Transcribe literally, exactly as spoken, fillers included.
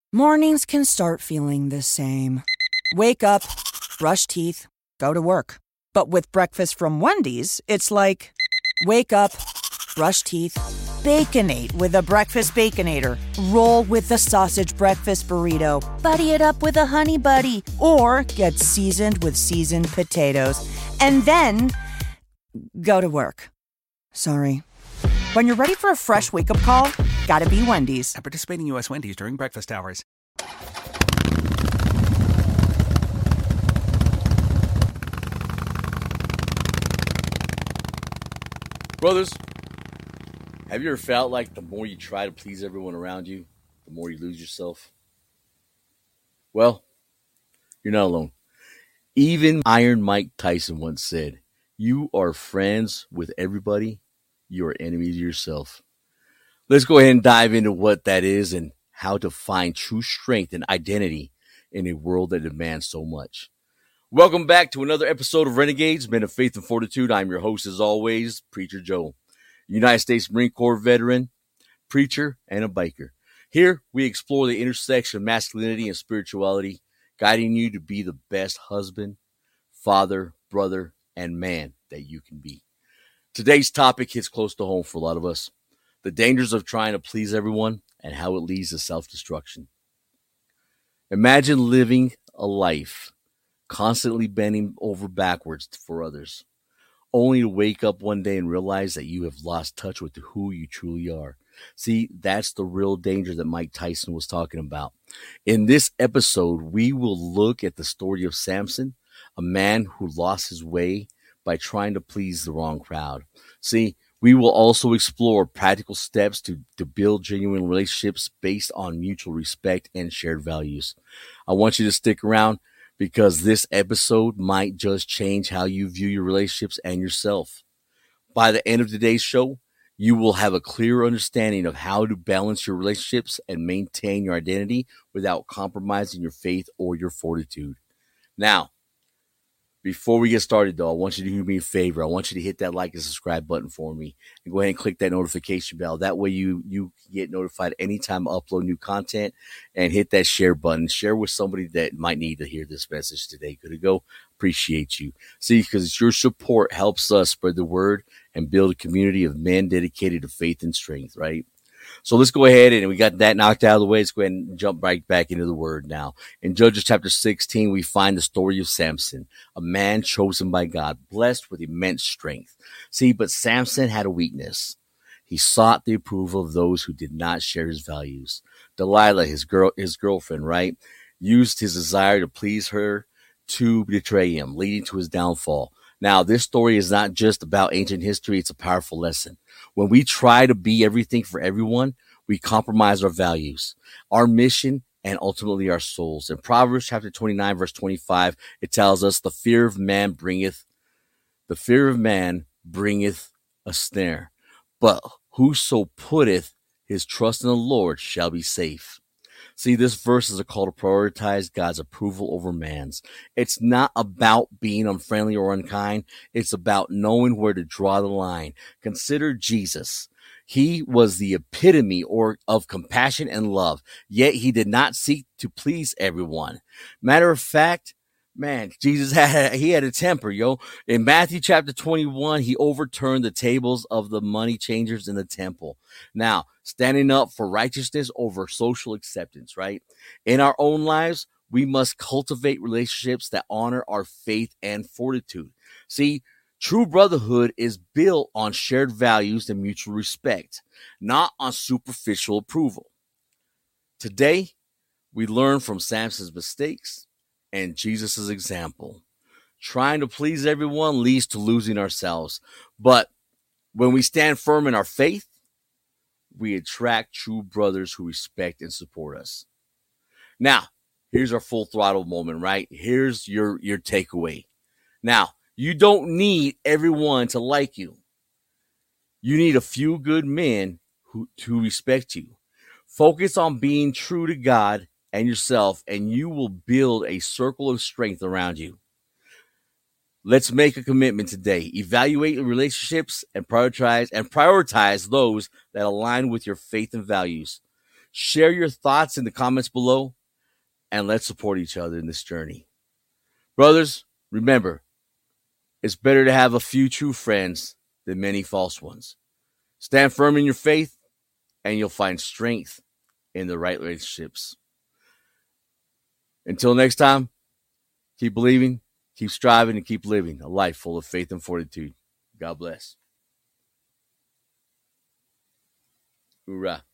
Mornings can start feeling the same. Wake up, brush teeth, go to work. But with breakfast from Wendy's, it's like, wake up, brush teeth, Baconate with a breakfast Baconator. Roll with the sausage breakfast burrito. Buddy it up with a honey buddy. Or get seasoned with seasoned potatoes. And then go to work. Sorry. When you're ready for a fresh wake-up call, gotta be Wendy's. At participating U S Wendy's during breakfast hours. Brothers, have you ever felt like the more you try to please everyone around you, the more you lose yourself? Well, you're not alone. Even Iron Mike Tyson once said, "You are friends with everybody, you are enemies to yourself." Let's go ahead and dive into what that is and how to find true strength and identity in a world that demands so much. Welcome back to another episode of Renegades, Men of Faith and Fortitude. I'm your host, as always, Preacher Joe, United States Marine Corps veteran, preacher, and a biker. Here, we explore the intersection of masculinity and spirituality, guiding you to be the best husband, father, brother, and man that you can be. Today's topic hits close to home for a lot of us: the dangers of trying to please everyone and how it leads to self-destruction. Imagine living a life constantly bending over backwards for others, only to wake up one day and realize that you have lost touch with who you truly are. See, that's the real danger that Mike Tyson was talking about. In this episode, we will look at the story of Samson, a man who lost his way by trying to please the wrong crowd. See, we will also explore practical steps to, to build genuine relationships based on mutual respect and shared values. I want you to stick around, because this episode might just change how you view your relationships and yourself. By the end of today's show, you will have a clear understanding of how to balance your relationships and maintain your identity without compromising your faith or your fortitude. Now, before we get started, though, I want you to do me a favor. I want you to hit that like and subscribe button for me, and go ahead and click that notification bell. That way you, you get notified anytime I upload new content, and hit that share button. Share with somebody that might need to hear this message today. Good to go. Appreciate you. See, because your support helps us spread the word and build a community of men dedicated to faith and strength, right? So let's go ahead, and we got that knocked out of the way. Let's go ahead and jump right back into the word now. In Judges chapter sixteen, we find the story of Samson, a man chosen by God, blessed with immense strength. See, but Samson had a weakness. He sought the approval of those who did not share his values. Delilah, his girl, his girlfriend, right, used his desire to please her to betray him, leading to his downfall. Now, this story is not just about ancient history. It's a powerful lesson. When we try to be everything for everyone, we compromise our values, our mission, and ultimately our souls. In Proverbs chapter twenty-nine, verse twenty-five, it tells us, the fear of man bringeth, the fear of man bringeth a snare, but whoso putteth his trust in the Lord shall be safe. See, this verse is a call to prioritize God's approval over man's. It's not about being unfriendly or unkind. It's about knowing where to draw the line. Consider Jesus. He was the epitome or of compassion and love, yet he did not seek to please everyone. Matter of fact, man, Jesus had, he had a temper, yo. In Matthew chapter twenty-one, he overturned the tables of the money changers in the temple. Now, standing up for righteousness over social acceptance, right? In our own lives, we must cultivate relationships that honor our faith and fortitude. See, true brotherhood is built on shared values and mutual respect, not on superficial approval. Today, we learn from Samson's mistakes and Jesus' example. Trying to please everyone leads to losing ourselves. But when we stand firm in our faith, we attract true brothers who respect and support us. Now, here's our full throttle moment, right? Here's your, your takeaway. Now, you don't need everyone to like you. You need a few good men who to respect you. Focus on being true to God and yourself, and you will build a circle of strength around you. Let's make a commitment today. Evaluate your relationships and prioritize and prioritize those that align with your faith and values. Share your thoughts in the comments below, and let's support each other in this journey. Brothers, remember, it's better to have a few true friends than many false ones. Stand firm in your faith, and you'll find strength in the right relationships. Until next time, keep believing, keep striving, and keep living a life full of faith and fortitude. God bless. Hoorah.